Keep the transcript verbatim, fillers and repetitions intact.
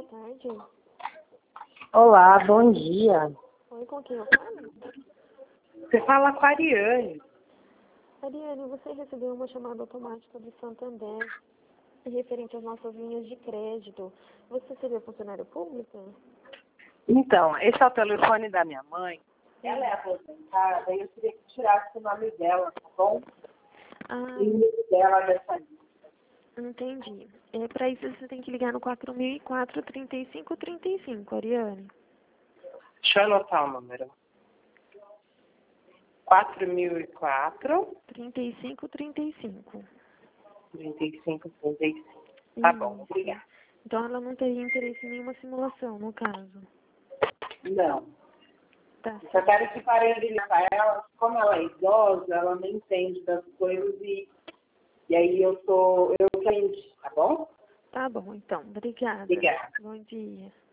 tarde. Olá, bom dia. Oi, com quem eu falo? Você fala com a Ariane. Ariane, você recebeu uma chamada automática do Santander referente às nossas linhas de crédito. Você seria funcionário público? Então, esse é o telefone da minha mãe. Ela é aposentada e eu queria que tirasse o nome dela, tá bom? Ah, E o número dela dessa lista. entendi. É, para isso você tem que ligar no quatro mil e quatro, trinta e cinco, trinta e cinco, Ariane. Deixa eu anotar o número. quatro mil e quatro, trinta e cinco, trinta e cinco. trinta e cinco, trinta e cinco. Tá bom, Isso. obrigada. Então ela não teria interesse em nenhuma simulação, no caso. Não. Tá Eu só certo. quero que parem de ligar pra ela. Como ela é idosa, ela não entende das coisas e, e aí eu sou eu que entendo, tá bom? Tá bom, então. Obrigada. Obrigada. Bom dia.